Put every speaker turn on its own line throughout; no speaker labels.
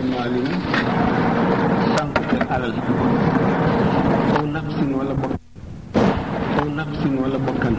maalin sànqte alal aw nafsin wala bokkan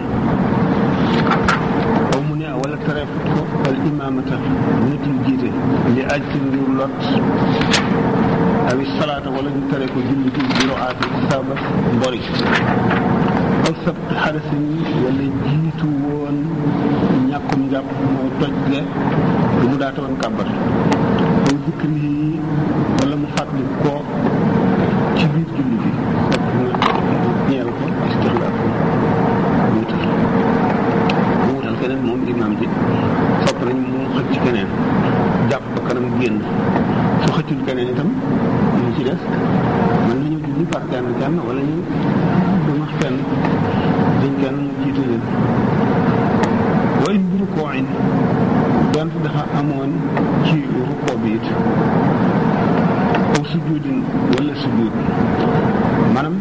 aw mu ne wala tareef ko al imaamata nitul jiite li ajti ngir lot awi salaata wala ñu tere ko julli ci biroaati sabas mbori aw sabt xarasin wala jiitu woon ñàkkum njàpp mooy toj le du mu daata woon kàbbar aw zikri yi wala mu fàttali ko ci biir julli bi fekk na ñeel ko istixlaaf mu wutal keneen moom imaam ji sopp nañ mu xëcc keneen jàpp ba kanam génn su xëccul keneen itam ñu ci des mën nañu julli par kenn wala ñu dama fenn dañ kenn mu jiitu leen waaye mbiru koo in dont dafa amoon ci rukkoo bi it aw sujudin wala sujud maanaam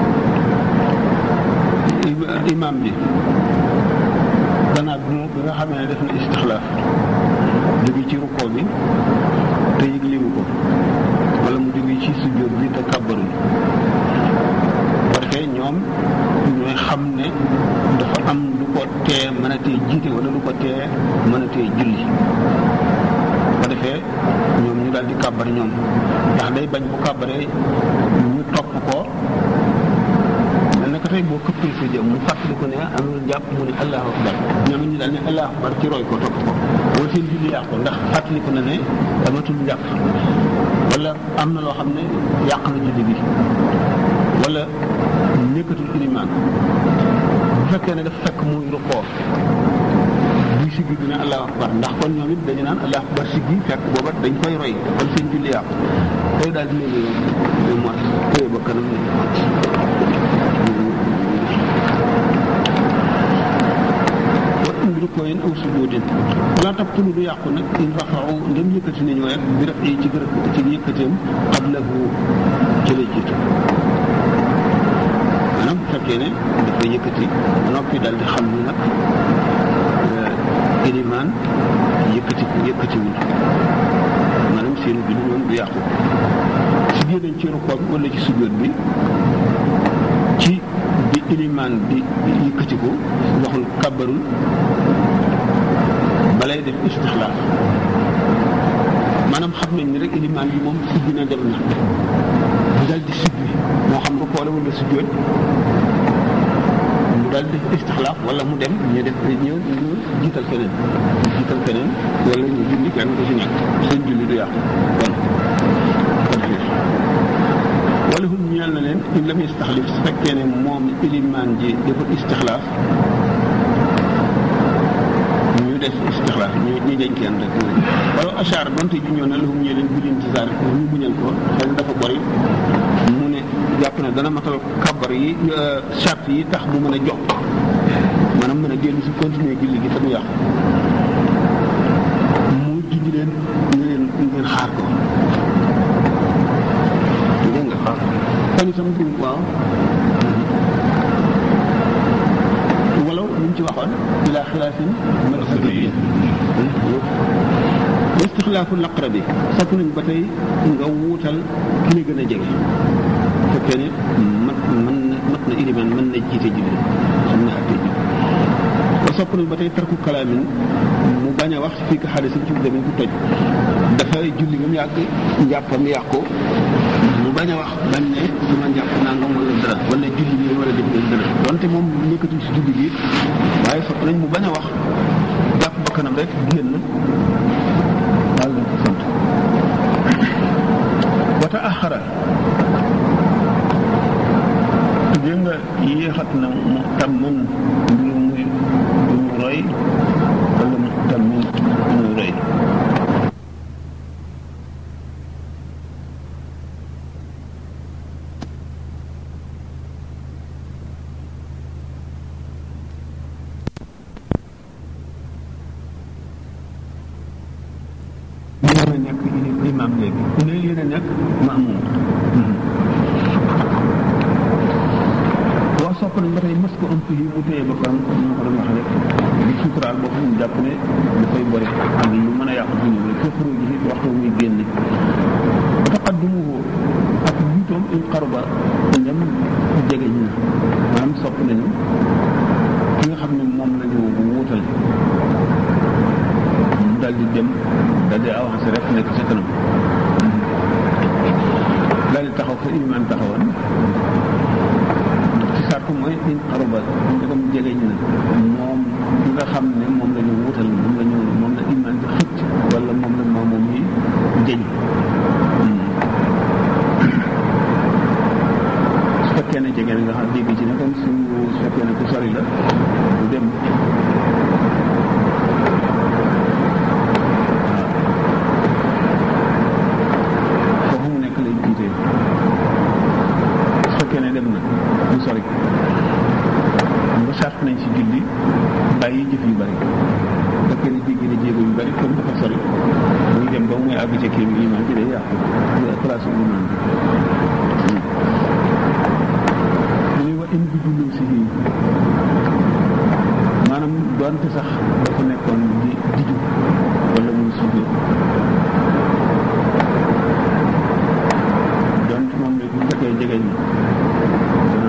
imaam bi gannaaw bi nga xamee ne def na istixlaaf jóge ci rukkoo bi te yëgliwu ko wala mu jóge ci sujud bi te kàbbarul parce que ñoom ñooy xam ne dafa am lu ko tee mën a tee jiite wala lu ko tee mën a tee julli ko defee ñoom ñu daal di kàbbar ñoom ndax day bañ bu kàbbaree ñu topp ko mel na ko tey boo këppee sa jëm mu fàttali ko ne amul jàpp mu ne allahu akbar ñoom ñu daal ne allahu akbar ci roy ko topp ko wala seen julli yàqu ndax fàttali ko ne ne amatul njàpp wala am na loo xam ne yàq na julli bi wala nekkatul ilimaan bu fekkee ne dafa fekk muy rukkoo buy siggi dina allahu akbar ndax kon ñoom it dañu naan allahu akbar siggi fekk booba dañ koy roy kon seen julli yàqu tey daal di léegi mot téye ba kanam rukkoo yin aw sujudin wala tabtulu du yàqu nag in rafa'u ndem yëkkati nañu rek bi raf yi ci yëkkateem qablahu ci la jiitu maanaam bu fekkee ne dafa yëkkati ba noppi daal di xam ni nag ilimaan yëkkatiwul maanaam seen bi lu noonu du yàqu si biir dañ ci rukkoo bi wala ci sujud bi ci bi ilimaan di yëkkati ko waxul kàbbarul balay def istixlaaf maanaam xam nañ ni rek ilimaan bi moom siggi na dem na mu daal di siggi moo xam rukkoo la wala sujjóot mu daal di def istixlaaf wala mu dem ñu def ñëw jiital keneen wala ñu julli kenn ko ci nekk seen julli du yàqu kon wala hum ñeel na leen in lam yastaxlif su fekkee ne moom ilimaan ji dafa istixlaaf ñu def istixlaaf ñu dañ kenn rek wala achar donte ju ñëw na lahum ñee leen buñun ci saar ñu buñal ko xëy na dafa bori mu ne jàpp ne dana matal kabar yi charte yi tax mu mën a jox maanaam mën a dellu si continuer julli gi te du yàqu mu junj leen ngeen xaar ko dégg nga kon itam du waaw walaw ñu ci waxoon ila xilaafin mazhabi istixlaafu laqrabi sopp nañ ba tey nga wuutal ki la gën a jege fekkee ne mat na ilimaan mën na jiite julli xam na àtte ji ba sopp nañ ba tey tarku kalaamin mu bañ a wax fii ka xaalis ci demin ku toj dafay julli ba mu yàgg njàppam yàqu mu bañ a wax bañ ne sama njàpp nangam wala dara wala julli bi war a def dara donte moom nekkatul si julli bi waaye sopp nañ mu bañ a wax jàpp ba kanam rek génn daal lañ ko sant wata axara dégg nga yéexat na mu tamman mbiru muy mu roy wala mu tammin muy roy yéen a nekk imam léegi ku ne yéen a nekk maamum boo sopp nañ ba tey mës ko ëmp yi mu téye ba kon comme ma ko doon waxee rek di suturaal boo xam ne jàpp ne dafay bori ak lu mën a yàqu ci ñoom rek foofu ji waxtu muy génne kanam daal di taxaw fa ilimaan taxawoon ci sartu mooy in xaruba ndegam jegeñ na moom li nga xam ne moom la ñu wutal moom la ilimaan di xëcc wala moom la moom yi jeñ su fekkee ne jege na nga xam dégg ci ne kon su fekkee ne ku sori la du dem sori ba sart nañ ci julli bàyyi jëf yu bari fekkee ne jéggi na jéego yu bari comme dafa sori muy dem ba muy àgg ca kii bi iman bi day yàqu place iman bi mu ne wa in bi julli si lii maanaam doonte sax dafa nekkoon di diju wala muy sujjóot doonte moom la bu fekkee jegeñ na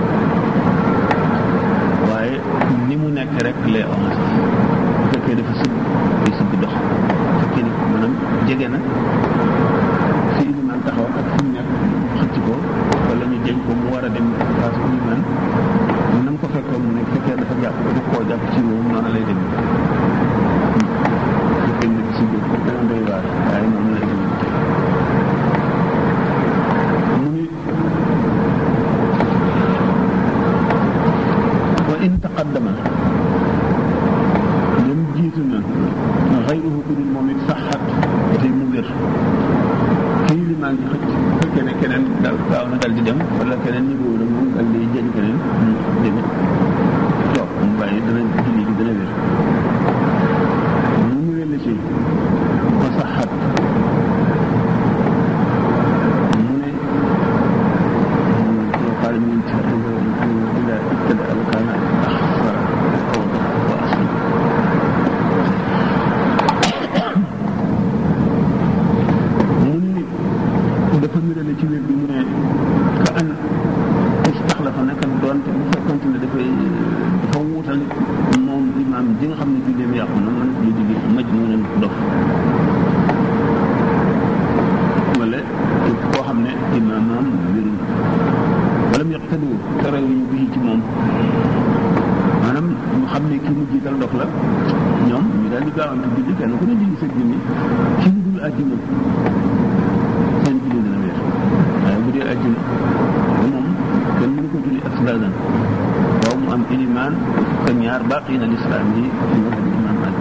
waaye ni mu nekk rek lay avancé bu fekkee dafa sëgg day sëgg dox bu fekkee ne maanaam jege na fi ilimaan taxaw ak fi mu nekk xëcc ko wala ñu jeñ ko mu war a dem place ilimaan na mu ko fekkoon mu nekk fekkee dafa jàpp bu koo jàpp ci moom noonu lay dem fekkee ne si biir dana doy waar waaye noonu lay dem in taqaddama dem jiitu na xayruhu ku dul moom it saxat tey mu wér kii li maa ngi xëcc fekkee ne keneen daal gaaw na dal di dem wala keneen niveau la moom dal di jëñ keneen dem toog mu bàyyi dana julli bi dana wér mu ñëwee la ci ba saxat mu ne loo xaale min ci ila ibtada alkaana dafa mirale ci wér bi mu ne ka an istaxlafa naka doonte bu fekkonte ne dafa wuutal moom imaam ji nga xam ne julleem yàqu na man lu digg maj mu ne dof wala képp koo xam ne imaamam wérul wala mu yaqtadu tere yu ñu bii ci moom maanaam ñu xam ne kii mu jiital dof la ñoom ñu daal di gaawante julli kenn ku ne julli sa junni ci lu dul àjjuma seen julli dina wér waaye bu dee àjjuma ba moom kenn mënu ko julli ak salaasan waaw mu am ilimaan ka ñaar baaqiina lislaam yi ñu wax di imaam Maalik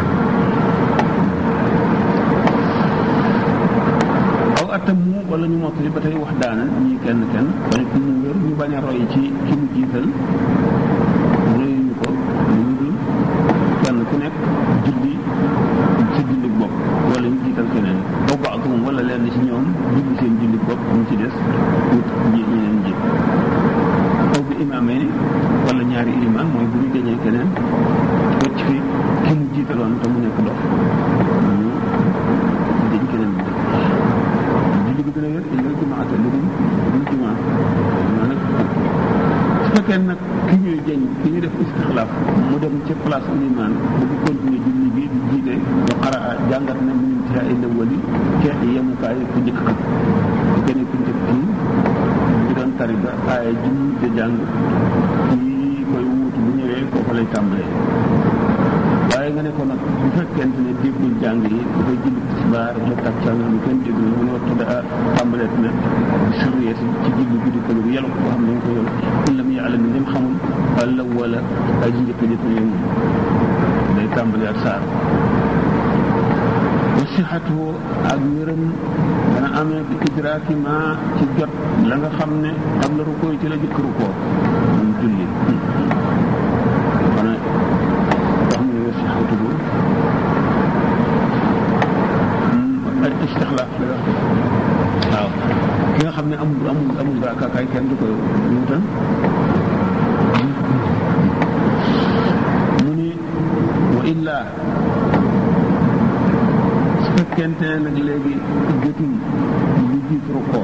aw atam mu wala ñu mottali ba tey wax daana ñii kenn bañ ko mu wér ñu bañ a roy ci ki mu jiital royuñu ko lu dul kenn ku nekk julli sa julli bopp wala ñu jiital keneen aw baaxum wala leen ci ñoom julli seen julli bopp ñu ci des wut ji ñu leen ji aw bi imaamee ni wala ñaari ilimaan mooy bu ñu gañee keneen wëcc fi ki mu jiitaloon te mu nekk dox ñu dañ keneen bi julli bi gën a wér illa jumaata lu dul jumaa maanaam su fekkee nag ki ñuy jeñ ki ñu def istixlaaf mu dem ca place ilimaan bëgg continuer julli bi di jiite ba xaraa jàngat na mu ci ay lëwali ke yemukaay ku njëkk ka bu gënee ku njëkk kii ngi doon tari ba aaya ji mu de jàng kii koy wuutu bu ñëwee kooku lay tàmbalee waaye nga ne ko nag bu fekkente ne déggul jàng yi dafay julli tisbaar la takkusaan lu kenn déggul mu ne waxtu da tàmbaleet na suriyet ci julli guddi ko lu yelu ko xam ne ñu ko yelu lam yàlla mi dem xamul walla wala ay ji njëkk jëpp ne moom day tàmbali ak saar wa sixatu ak wéram dana amee bi idraaki ma ci jot la nga xam ne am la rukkoo ci la jëkk rukkoo moom julli xanaa wax mu ne wa sixatu bu ay istixlaaf la wax waaw ki nga xam ne amul raakaakaay kenn du ko wutal mu ni wa illaa su fekkente ne nag léegi jotul lu jiit rukkoo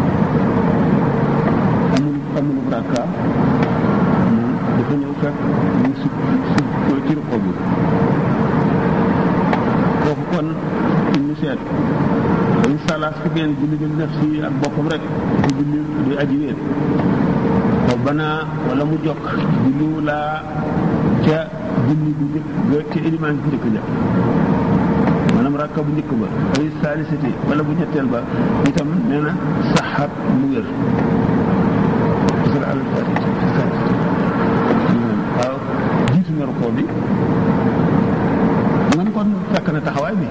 amul rakka moom dafa ñëw fekk mu su ci rukkoo bi kooku kon ñu seet incha allah su fekkee julli bi nafsi ak boppam rek du julli du aji wéet ko banaa wala mu jokk julliwu laa ca julli bu njëkk ga ca élimaan bu njëkk ja maanaam rakka bu njëkk ba ay saalisati wala bu ñetteel ba itam nee na saxaat mu wér waaw jiitu na rukkoo bi man kon fekk na taxawaay bi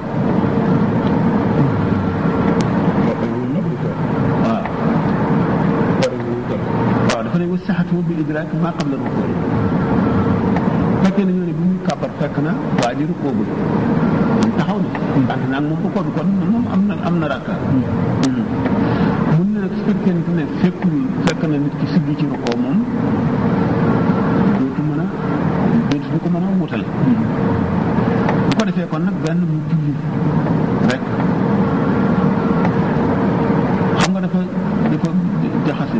waaw dafa ne wa saxatu bi idraak maa qabla rukkoo fekkee na ñoo ne bi muy kàbbar fekk na waa ji rukkoo bi moom taxaw na ant naag moom rukkoo bi kon moom am na rakka mun na nag su fekkente ne fekk na nit ki siggi ci rukkoo moom dootu ko mën a wutale bu ko defee kon nag benn mu julli rek xam nga dafa jaxase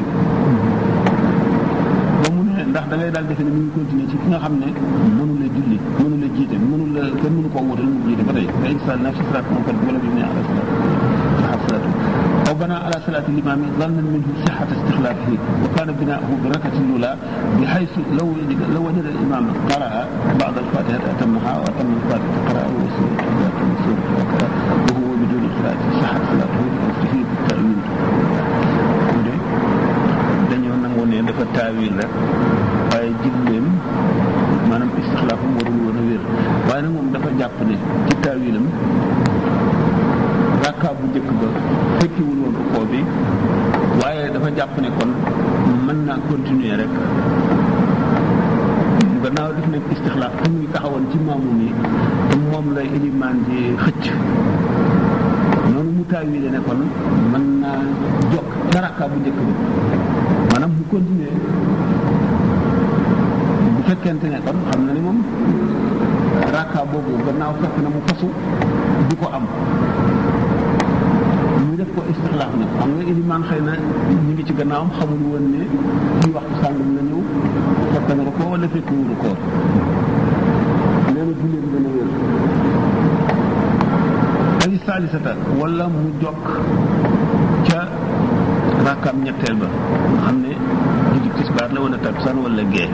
ba mu ne ndax da ngay daal defe ne mu ngi continuer ci ki nga xam ne mënu la julli mënu la jiite kenn mënu koo wutal mu jiite ba tey fa insal na fi salaat moom kat wala bi ne ala salaat saxat salaatu aw bana ala salaati limaam yi zannan minhu sixata istixlaafihi wa kaana binaahu bi rakati lula bi xaysu law wajada al imaam qaraa ba'da al fatihati atammaha wa atamma al fatihata qaraa wa suurata wa huwa biduni qiraati saxat salaatuhu bi qasdihi bi ta'wil dañoo nangu ne dafa taawil rek waaye jigleem maanaam istixlaafam warul woon a wér waaye nag moom dafa jàpp ne ci taawilam rakka bu njëkk ba fekkiwul woon rukkoo bi waaye dafa jàpp ne kon mën naa continuer rek gannaaw def nañ istixlaaf te muy taxawoon ci maamu mi te moom lay ilimaan di xëcc noonu mu taawile ne kon mën naa jokk ca rakka bu njëkk ba maanaam mu continuer bu fekkente ne kon xam na ni moom rakka boobu gannaaw fekk na mu fasu du ko am ñu def ko istixlaaf nag xam nga ilimaan xëy na ñu ngi ci gannaawam xamul woon ne ci waxtu sàngam la ñëw fekk na ko wala fekkiwul ko nee na julleen gën a wér ay saalisata wala mu jokk ca rakkaam ñetteel ba nga xam ne julli tisbaar la wala takkusaan wala gee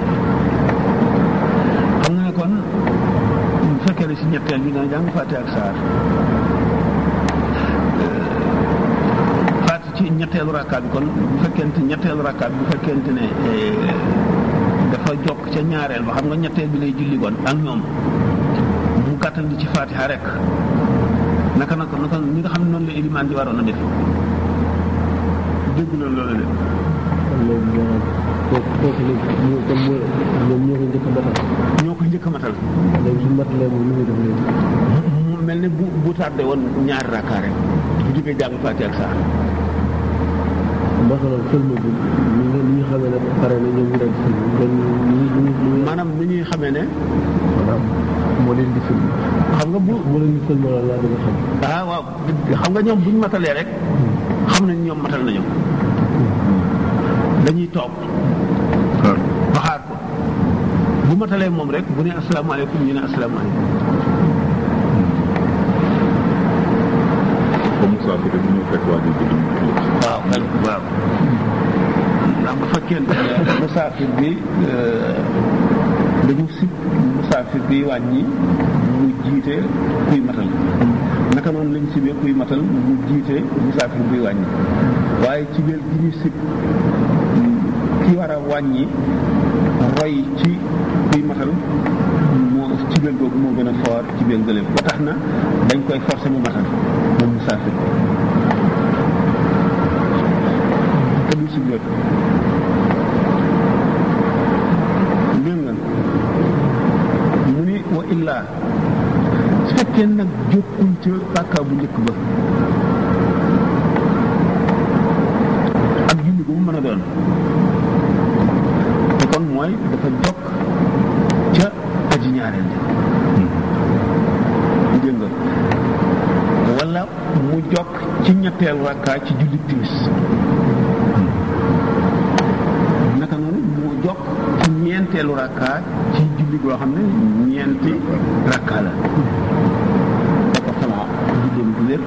xam nga ne kon bu fekkee ne si ñetteel bi dana jàng Faatiha ak saar ci ñetteelu rakka bi kon bu fekkente ñetteelu rakka bi bu fekkente ne dafa jokk ca ñaareel ba xam nga ñetteel bi lay julli kon ak ñoom mu gàttal di ci Faatiha rek naka ñi nga xam ne noonu la ilimaan ji waroon a def dégg loolu de ñoo ko njëkk a matal mu mel ne bu tardé woon ñaari rakka rek bu jógee jàng Faatiha ak saar
masalan sëlma bi ñu xamee ne pare na ñoom ñu daan sëlma
maanaam ni ñuy xamee ne
moo leen di sëlma
xam nga
moo leen di sëlma la laa bëgg a xam
waaw xam nga ñoom buñ matalee rek xam nañ ñoom matal nañu dañuy toog waxaat ko bu matalee moom rek bu ne asalaamaaleykum ñu ne asalaamaaleykum waaw ndax bu fekkee musaafir bi dañu sib musaafir bi wàññi mu jiite kuy matal naka noonu lañ sibee kuy matal mu jiite musaafir bi wàññi waaye ci biir gi ñu sib ki war a wàññi roy ci kuy matal moo ci biir googu moo gën a foor ci biir gëléem ba tax na dañ koy forcer mu matal moom musaafir te du si biir dégg nga mu ni wa illaa su fekkee nag jokkuñ ca bàkkaa bu njëkk ba ak julli bu mu mën a doon te kon mooy dafa jokk ca aji ñaareel dégg nga wala mu jokk ci ñetteel rakkaa ci julli timis naka noonu mu jokk ci ñeenteelu rakkaa ci julli goo xam ne ñeenti rakkaa la dafa julleem bu wér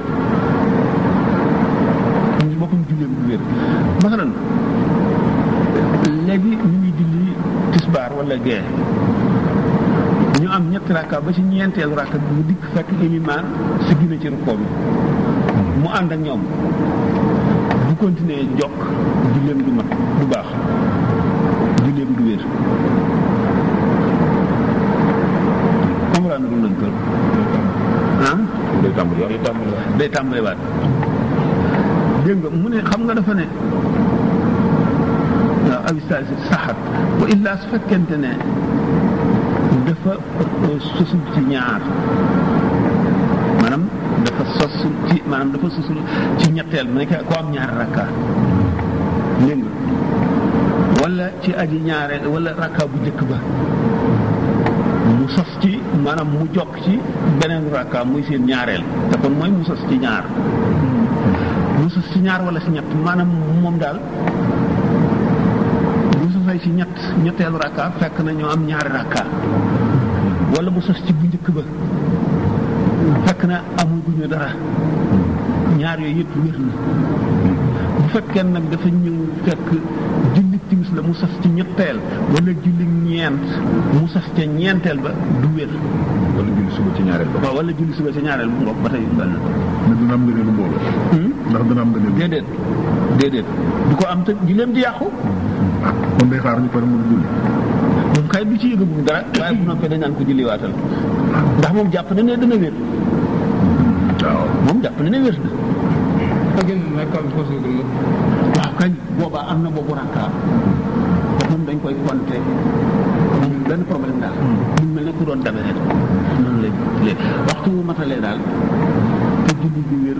moom ci boppam julleem bu wér masalan léegi ñu ngi julli tisbaar wala gee ñu am ñetti rakka ba ci ñeenteelu rakka bi mu dikk fekk ilimaan si gina ci rukkoo bi mu ànd ak ñoom bu continuer jokk julleem du mat du baax julleem du wér comprendre lu nañ ko ah day tàmbali waat dégg nga mu ne xam nga dafa ne waaw avisage saxat wa illaa su fekkente ne dafa sosul ci ñaar maanaam dafa sosul ci ñetteel mu nekk ko am ñaari rakka dégg nga wala ci aji ñaareel wala rakka bu njëkk ba mu sos ci maanaam mu jokk ci beneen rakka muy seen ñaareel te kon mooy mu sos ci ñaar mu sos ci ñaar wala ci ñett maanaam moom daal bu sosee ci ñetteelu rakka fekk na ñoo am ñaari rakka wala mu sos ci bu njëkk ba fekk na amul gu ñu dara ñaar yooyu yëpp wér na bu fekkee nag dafa ñëw fekk julli timis la mu sos ci ñetteel wala julli ñeent mu sos ca ñeenteel ba du wér
wala julli suba ci ñaareel ba
waaw wala julli suba ci ñaareel bu ngoog ba tey benn
mais dina am ngëneelu mbooloo ndax dina am ngëneelu
déedéet du ko am te julleem di yàqu
kon day xaar ñu pare mu julli
moom kay du ci yëgagu dara waaye bu noppee dañ naan ko julli waatal ndax moom jàpp na ne dana wér
waaw
moom jàpp na ne wér na waaw kañ boobaa am na boobu rakka moom dañ koy compter moom benn problème daal mu mel ne ku doon dabe rek noonu la léegi waxtu mu matalee daal te julli bi wér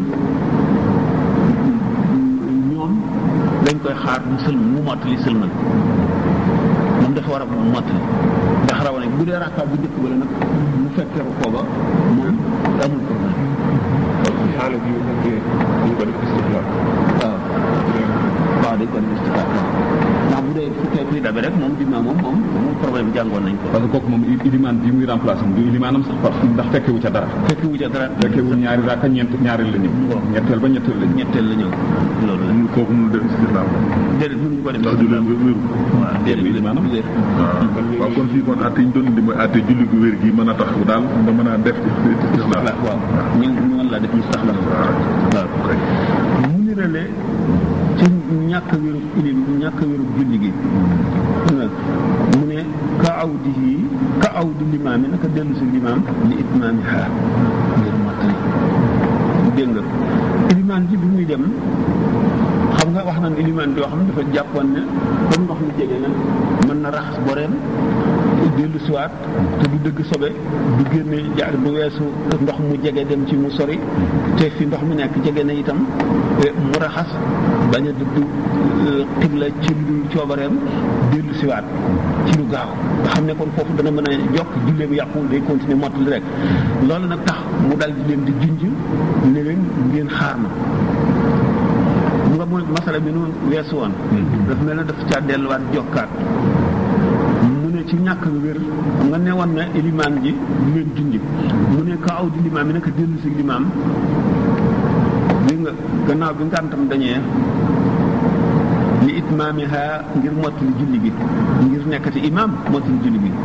ñoom dañ koy xaar mu sëlmal mu mottali sëlmal moom dafa war a mottali ndax raw nañ bu dee rakka bu njëkk ba la nag mu fekkee ko ba moom amul problème
xaalis yu ñu ko def istixlaal
waaw dañ ko def istixlaal ndax bu dee fekkee kuy dabe rek moom dima moom problème jàngoon nañ ko
parce que kooku moom ilimaan bi muy remplacé du ilimaanam sax par ndax fekkewu ca dara
fekkewu
ñaari raaka ñaareel la ñëw ñetteel ba ñetteel
la ñëw loolu la
kooku mënul def istixlaal
déedéet mënuñu ko def
ndax julli wéru
waaw déedéet ilimaanam
waaw kon fii kon atte yi ñu doon indi mooy atte julli gu wér gi mën a tax daal nga mën a def istixlaal
waaw ñu mën laa def mustaxlal waaw mu nirale ci ñàkk wérub julli gi mu ne ka awdi limaam yi naka dellu si limaam li itmaami xaar ngir mottali dégg nga ilimaan ji bi muy dem xam nga wax na ne ilimaan bi yoo xam ne dafa jàppoon ne comme ndox mi jege na mën na raxas boreem dellu siwaat te du dëgg sobe du génne jaar du weesu ndox mu jege dem ci mu sori te fi ndox mi nekk jege na itam mu raxas bañ a dëdd xibla ci lu dul coobareem dellu siwaat ci lu gaaw nga xam ne kon foofu dana mën a jokk julleem yàquwul day continuer mottali rek loolu nag tax mu dal di leen di junj ne leen ngeen xaar ma mu nga mooy masala bi nu weesu woon daf mel ne daf caa delluwaat jokkaat ci ñàkk wér nga ne woon na ilimaan ji du leen junj mu ne ka aw di limaam yi naka dellu si limaam li nga gannaaw bi ngantam dañee li itmaamiha ngir mottali julli gi ngir nekkati imaam mottali julli gi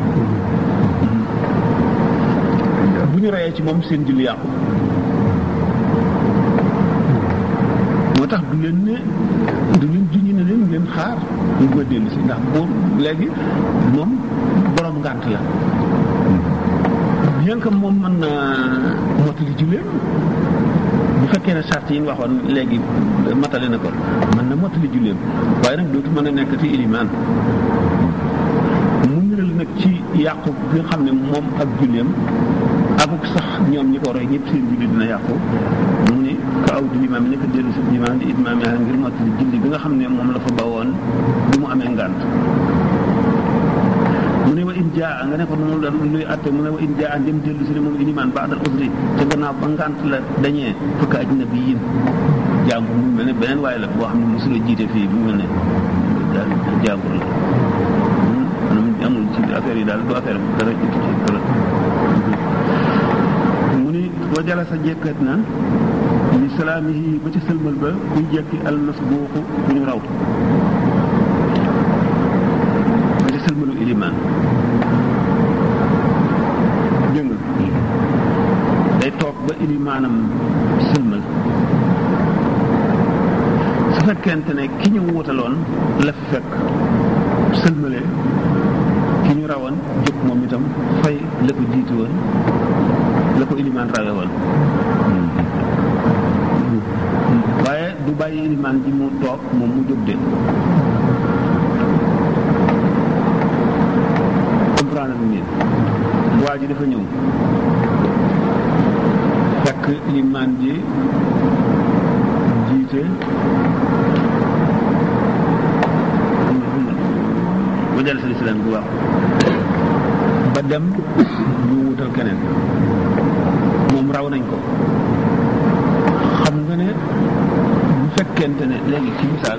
bu ñu reyee ci moom seen julli yàqu moo tax du leen junj ne leen ngeen xaar ñu ko dellu si ndax boo léegi moom borom ngànt la bien que moom mën na mottali julleem bu fekkee ne sart yi ñu waxoon léegi matale na ko mën na mottali julleem waaye nag dootu mën a nekk ci ilimaan mu niral nag ci yàqu bi nga xam ne moom ak julleem akuk sax ñoom ñi ko roy ñëpp seen julli dina yàqu mu ne ka aw di limaam yi nekk dellu si limaam di itmaam yaa ngir mottali julli bi nga xam ne moom la fa bawoon bi mu amee ngànt mu ne wa in jaa nga ne ko moom la luy atte mu ne wa in jaa ndem dellu si ne moom ilimaan ba'dal usri te gannaaw ba ngànt la dañee fukk ajnabiyyin jàmbur mu mel ne beneen waaye la boo xam ne mosula jiite fii bu mel ne daal jàmbur la amul ci affaire yi daal du affaire dara mu ni boo jala sa jekkat na li salaamihi ba ca sëlmal ba kuy jekki almasbuuxu ku ñu raw ba ca sëlmalu ilimaan dégg nga day toog ba ilimaanam sëlmal su fekkente ne ki ñu wutaloon la fi fekk sëlmalee ki ñu rawoon jóg moom itam fay la ko jiitu woon la ko ilimaan rawe woon waaye du bàyyi ilimaan ji mu toog moom mu jóg de comprendre ngeen waa ji dafa ñëw fekk ilimaan ji jiite ba jël sa lislaam bu baax ba dem ñu wutal keneen moom raw nañ ko xam nga ne bu fekkente ne léegi ci misaal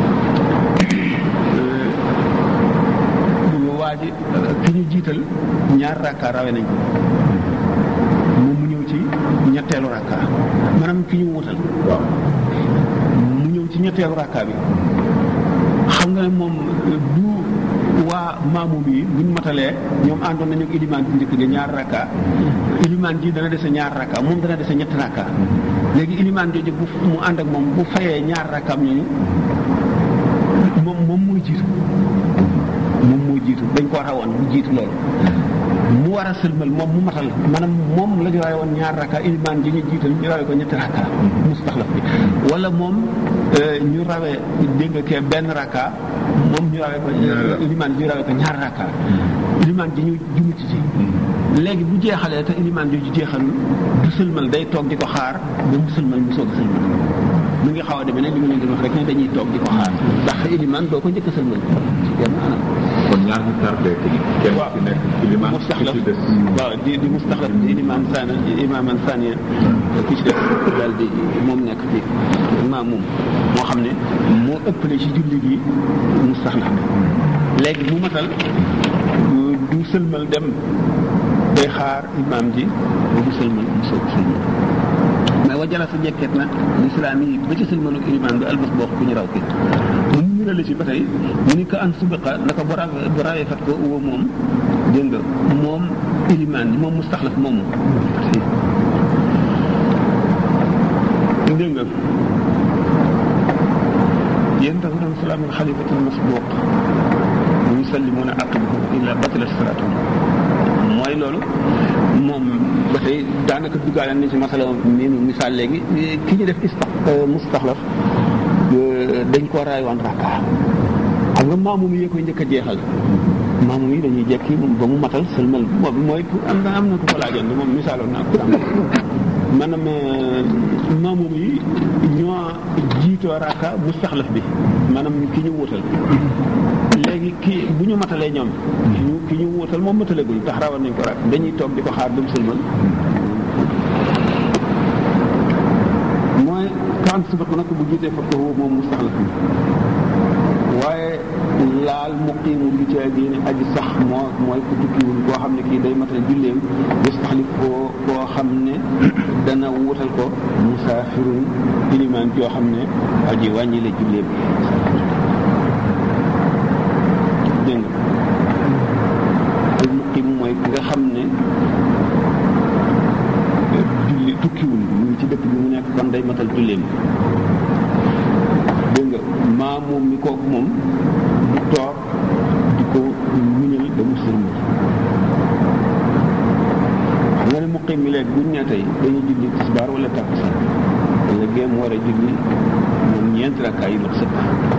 waa ji ki ñu jiital ñaar rakka rawe nañ ko moom mu ñëw ci ñetteelu rakka maanaam ki ñu wutal waaw mu ñëw ci ñetteelu rakka bi xam nga ne moom du waa maamum yi buñ matalee ñoom àndoon nañu ak ilimaan bi njëkk ga ñaar rakka ilimaan ji dana dese ñaar rakka moom dana dese ñetti rakka léegi ilimaan jooju bu mu ànd ak moom bu fayee ñaar rakkaam ñooñu moom mooy jiitu dañ ko rawoon bu jiitu loolu mu war a sëlmal moom mu matal maanaam moom la ñu rawe woon ñaar rakka ilimaan ji ñu jiital ñu rawe ko ñetti rakka mustaxlaf bi wala moom ñu rawe dégg nga kee benn rakka moom ñu rawe ko ilimaan ji ñu rawe ko ñaar rakka ilimaan ji ñu mucc ci léegi bu jeexalee te ilimaan jooju jeexalul du sëlmal day toog di ko xaar ba mu sëlmal mu soog a sëlmal mu ngi xaw a demee ne li ma leen di wax rek ne dañuy toog di ko xaar ndax ilimaan doo ko njëkk a sëlmal ci benn anam
kon ñaar ñu tardé kenn ci nekk ilimaan
mustaxlaf waaw di mustaxlaf di ilimaan sani imaaman saniya ki ci def daal di moom nekk ci imaam moom moo xam ne moo ëppale ci julli gi mustaxlaf léegi mu matal du sëlmal dem day xaar imaam ji ba du sëlmal mu soog sëlmal mais wajala sa jekket na lislaam yi ba ci sëlmalu ilimaan bi albas boo ku ñu raw ki mu la ci ba tey mu ni ko an subiqa naka bu rawee fat ko uwa moom dégg nga moom ilimaan moom mustaxlaf moomu dégg nga yéen tax doon salaamul xalifatul masbuq mu yusallimuna aqibahu illa batilat salaatuhum mooy loolu moom ba tey daanaka duggaale ni ci masala mi misaal léegi ki ñu def mustaxlaf dañ ko raay woon rakka xam nga maamum yi koy njëkk a jeexal maamum yi dañuy jekki ba mu matal sëlmal boobu mooy am na ku ko laajoon moom misaaloon naa ko maanaam maamum yi ñoo jiitoo rakka mustaxlaf bi maanaam ki ñu wutal léegi kii bu ñu matalee ñoom ki ñu wutal moom matalegul tax rawal nañ ko rak dañuy toog di ko xaar ba mu sëlmal mooy kan subat nag bu jiitee fa ko moom mustaxlaf bi waaye laal muqiimu bi ci diine aji sax mooy ku tukkiwul koo xam ne kii day matal julleem yastaxlif koo xam ne dana wutal ko musaafirun ilimaan yoo xam ne aji wàññi la julleem dégg nga al muqiim mooy ki nga xam ne julli tukkiwul mu ngi ci dëkk bi mu nekk kon day matal julleem dégg nga maa moom mi kooku moom du toog di ko muñal ba mu sërmal xam nga ne muqiim mi léegi buñ ne tey dañuy julli tisbaar wala takkusaan wala géem war a julli moom ñeenti rakkaa yi mat sëkk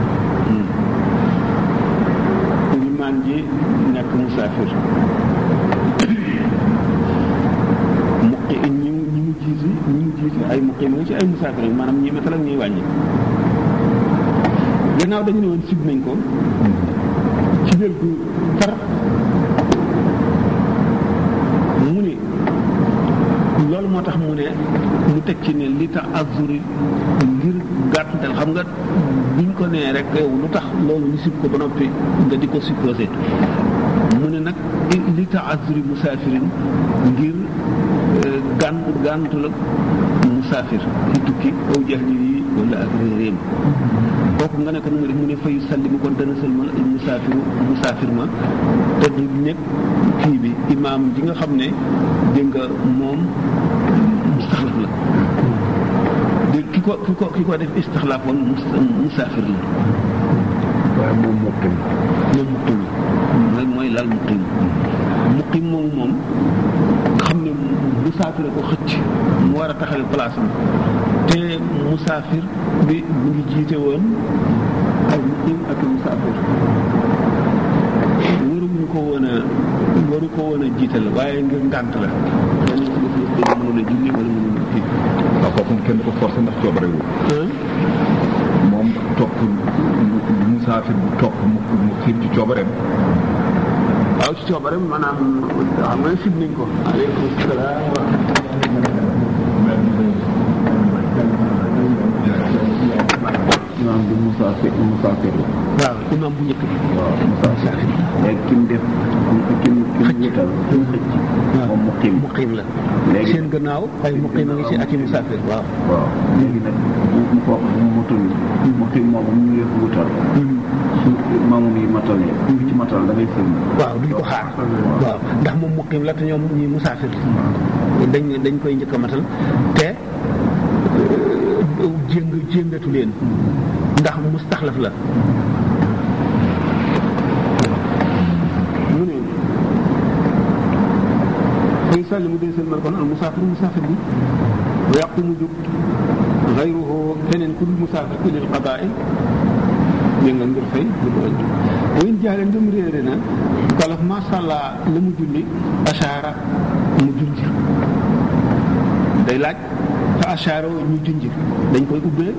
ilimaan ji nekk musaafir ñi mu jiitu ay muqiim ci ay musaafir maanaam ñi matal ak ñuy wàññi gannaaw dañu ne woon sib nañ ko ci jël gu tar mu ni loolu moo tax mu ne mu teg ci ne li tax azuri ngir gàttal xam nga biñ ko nee rek yow lu tax loolu ñu sib ko ba noppi nga di ko supposé mu ne nag li tax azuri musaafirin ngir gàntu la musaafir ci tukki aw jahli yi wala ak réeréem kooku nga ne ko nu mu def mu ne fayu salli mu kon dana sëlmal musaafir ma te du nekk kii bi imaam ji nga xam ne dégg nga moom mustaxlaf la ki ko def istixlaaf woon musaafir la
waaye moom muqim
mooy lal muqim moom xam ne musaafir ko xëcc mu war a taxawee place am te musaafir bi mu ngi jiite woon ay muqim ak musaafir waru ko woon a jiital waaye ngir ngànt la kenn ci def yëpp dañu mënul a julli wala mënul a kii
waaw kooku kenn du ko forcé ndax coobarewul moom topp musaafir bu topp mu xiir ci coobareem
waaw ci coobareem maanaam xam nga sib nañ ko aleykum salaam wa
imaam bi musaafir la
waaw imaam bu njëkk bi
waaw musaafir léegi ki mu def ki mu wétal ki mu xëcc moom muqim la
léegi seen gannaaw ay muqim a ngi ci ak i musaafir waaw
léegi nag bu kooku bu mu matul muqim moom ñu leen wutal su maamum yi matalee ci matal da ngay sëlm
waaw duñ ko xaar waaw ndax moom muqim la te ñoom ñi musaafir dañ koy njëkk a matal te jéngatu leen ndax mustaxlaf la mu ne fay sàlli mu dee seen man kon al musaafir bi wa yàqu mu jóg gayruhu keneen ku dul musaafir ku lil qadaa dégg nga ngir fay lu ko ënd wayn jaale ngëm réere na kalaf masàllaa la mu julli ashaara mu junj day laaj fa ashaara ñu junj dañ koy ubbee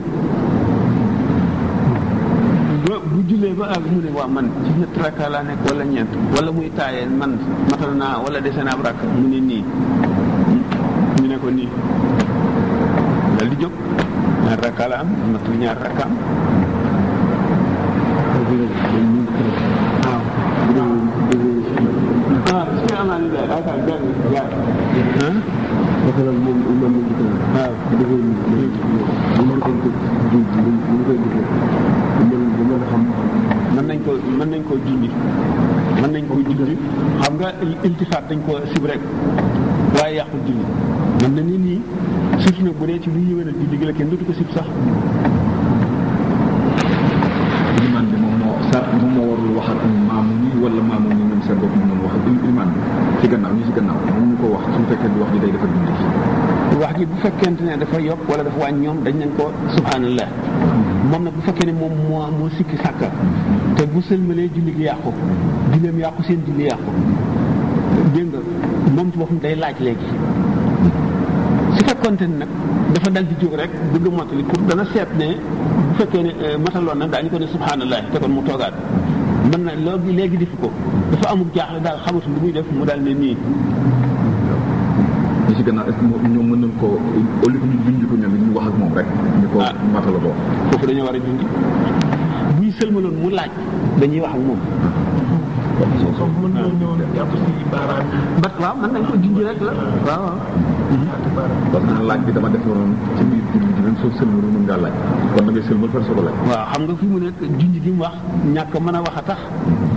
bu jullee ba ak mu ne waa man ci ñett rakka laa nekk wala ñeent wala muy taayee man matal naa wala dese naa ab rakk mu ne nii ñu ne ko nii dal di jóg ñaar rakka la am matal ñaar rakka am si amaani daal yaakaar jàng jaar
dafa nag moom imam mu jiite waaw dafay bu mu koy junj bu mu koy defee bu mën a xam
mën nañ koo junj xam nga iltifaat dañ ko sib rek waaye yàqul julli mën na nit ñi surtout nag bu dee ci lu yëwénal julli gi la kenn dootu ko sib sax
iman bi moom moo warul wax ak maamu ñi wala maamu ñi ñoom seen bopp ñoom wax ak iman bi ci gannaaw moom ñu ko wax su fekkee di wax ji day defar julli
wax ji bu fekkente ne dafa yokk wala dafa wàññi ñoom dañ nañ ko subhanallah moom nag bu fekkee ne moom moo sikki sàkka te bu sëlmalee julli gi yàqu julleem yàqu seen julli yàqu dégg nga moom ci boppam day laaj léegi su fekkonte ne nag dafa dal di jóg rek bëgg a mottali pour dana seet ne bu fekkee ne mataloon na daañu ko ne subhanallah te kon mu toogaat mën na loolu léegi defu ko dafa amul jaaxle daal xamatul lu muy def mu daal ne nii
ñi ci gannaaw est-ce que ñoom mën nañ koo au lieu que ñu junj ko ñoom it ñu wax ak moom rek ñu ko matala ko
foofu dañoo war a junj buy sëlmaloon mu laaj dañuy wax ak moom
mën na ñëw jàpp si baaraam
waaw mën nañ ko junj rek la waaw
parce que laaj bi dama def noonu ci biir julli ji même soo sëlmalul mën ngaa laaj kon da ngay sëlmal far soo ko laaj
waaw xam nga fi mu nekk junj gi mu wax ñàkk mën a wax a tax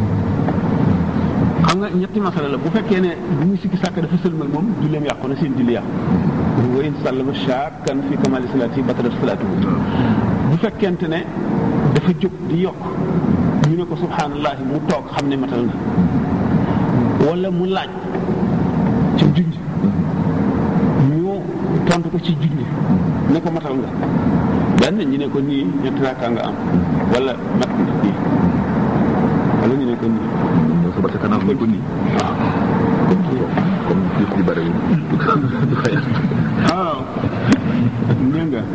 xam nga ñetti masala la bu fekkee ne bu muy sikki sàkk dafa sëlmal moom julleem yàqu na seen julli yàqu wa in sallama shakkan fi kamali salaati batalat salaatuhu bu fekkente ne dafa jóg di yokk ñu ne ko subhanallah mu toog xam ne matal na wala mu laaj ci junj ñu tontu ko ci junj ne ko matal nga benn ñu ne ko nii ñetti rakka nga am wala mat na nii wala ñu ne ko nii
suba ca kanam ñu ko nii
waaw
comme gis di bëri du xëy
waaw nee nga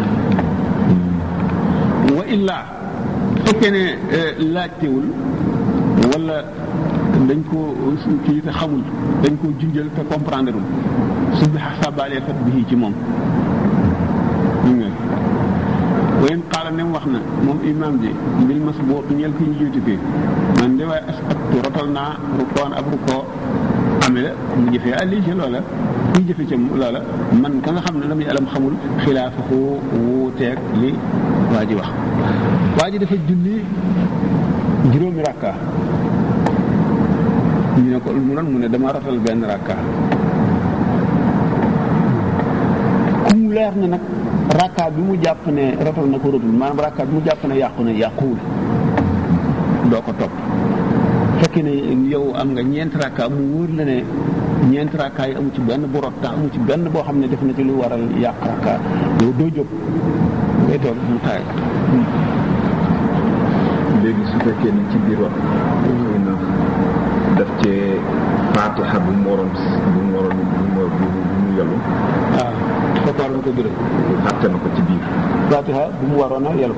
wa illaa fekkee ne laajtewul wala dañ ko kii te xamul dañ ko junjal te comprendre ul su bi xasabaalee fat bi ci moom ñu nga wayen xaala nem wax na moom imam ji mbil mas boo ñeel ki ñu jiitu fii man de waaye asabtu rotal naa rukoon ab rukoo ame la mu jëfee alli ci loola kuy jëfe ca loola man ka nga xam ne la muy alam xamul xilaafahu wuuteeg li waa ji wax. waa ji dafa julli juróomi rakka ñu ne ko mu doon mu ne dama ratal benn rakka ku mu leer na nag rakka bi mu jàpp ne ratal na ko ratul maanaam rakka bi mu jàpp ne yàqu na yàquwul doo ko topp fekkee ne yow am nga ñeenti rakka mu wóor la ne ñeenti rakka yi amu ci benn bu rot amu ci benn boo xam ne def na ci lu waral yàq rakka yow doo jóg ngay toog mu taay.
léegi su fekkee ni ci biir wax xëy na daf cee faatiha bu mu waroon yelu
waaw kooku waroon ko biral
fàtte na ko ci biir
faatiha bu mu waroon a yelu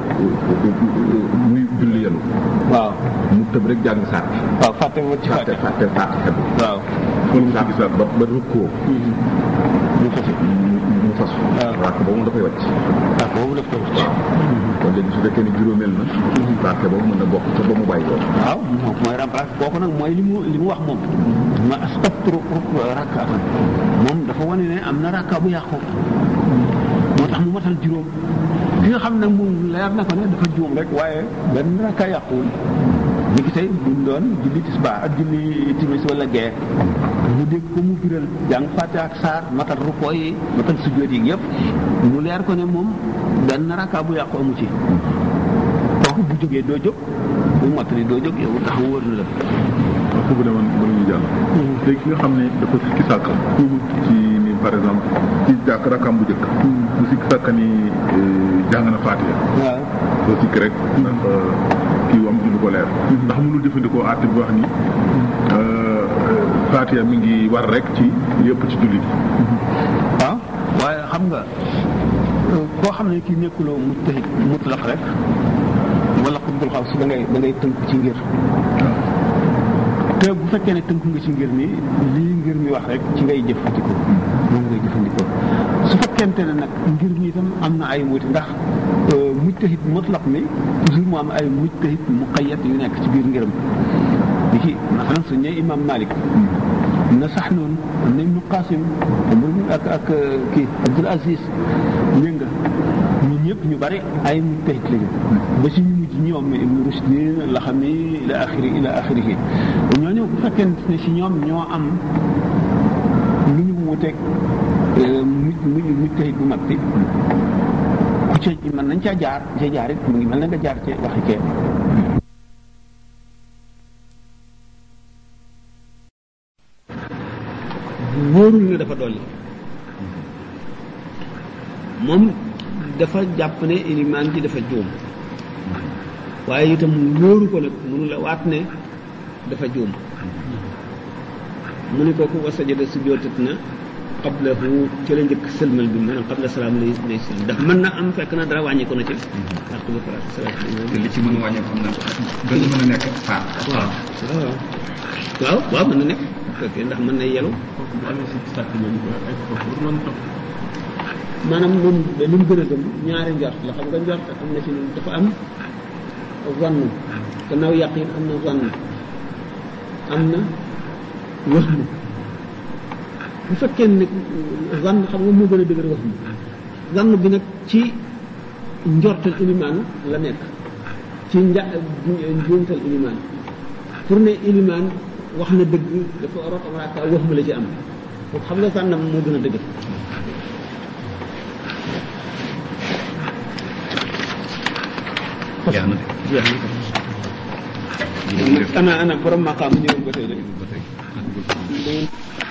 muy julli yelu
waaw
mu tëb rek jàng saar bi
waaw fàtte ma ci
faatiha bi
waaw
kon saar bi ba rukkoo
mu fas
mu fas raak boobu dafay wàcc
raak boobu daf koy wàcc
kon léegi su fekkee ni juróomeel na raak boobu mën na bokk ca ba mu bàyyi loolu
waaw moom mooy remplace kooku nag mooy li mu wax moom ma astabtu rakkaatan moom dafa wane ne am na rakka bu yàqu moo tax mu matal juróom ki nga xam ne moom leer na ko ne dafa juum rek waaye benn rakka yàquwul ni ki tey buñ doon julli tisbaar ak julli timis wala gee mu dégg ko mu biral jàng fàtte ak saar matal rukkoo yi matal sujjóot yi yëpp mu leer ko ne moom benn rakka bu yàqu amu ci kooku bu jógee doo jóg bu mottali doo jóg yow tax wóor na la
ku bu demoon mën ñu jàll léegi ki nga xam ne dafa sikki sàkk ci ni par exemple ci jàkk rakam bu njëkk bu sikki sàkk ni jàng na Faatiha
waaw
doo sikk rek ndax kii am ci lu ko leer ndax mënul jëfandikoo àtte bi wax ni Faatiha mi ngi war rek ci yëpp ci julli gi
waaw waaye xam nga koo xam ne kii nekkuloo mujtahid mutlaq rek wala xutbul xaw si da ngay tënk ci ngir te bu fekkee ne tënku nga ci ngir mi lii ngir mi wax rek ci ngay jëfandikoo moom ngay jëfandikoo su fekkente ne nag ngir mi itam am na ay wuute ndax mujtahid mutlaq mi toujours mu am ay mujtahid muqayyad yu nekk ci biir ngiram di ci masalan su ñëwee imam Malik na sax noonu na Ibnu Qasim ak kii Abdul Aziz ñë nga ñun ñëpp ñu bari ay mujtahid lañu ba ci ñu mujj ñoom Ibnu Rushd Laxami ila axirihi ñooñu bu fekkente ne si ñoom ñoo am lu ñu wuteeg mujtahid bu mag bi ku ca mën nañ caa jaar ca jaar it mu ngi mel na nga jaar ci waxi kee wóorul ne dafa dolli moom dafa jàpp ne ilimaan ji dafa juum waaye itam wóoru ko nag mënu la waat ne dafa juum mu ne kooku wa sajada sujjóotat na qablahu ci la njëkk sëlmal bi maanaam qabla salaam lay sëlmal ndax mën na am fekk na dara wàññi ko na ci parce que
li ci mën a wàññeeku xam na gën a mën a nekk faat
waaw mën na nekk fekkee ndax mën na yelu maanaam moom li mu gën a gëm ñaari njort la xam nga njort am na ci dafa am wann gannaaw yaqin am na wann am na wahmu bu fekkee ne wann xam nga moo gën a dëgër wahmu wann bi nag ci njortal ilimaan la nekk ci njuumtal ilimaan pour ne ilimaan wax na dëgg dafa rot am raaka wahmu la ci am foofu xam nga wannam moo gën a dëgër
jeex na
ana borom maqaam ñëwul ba tey de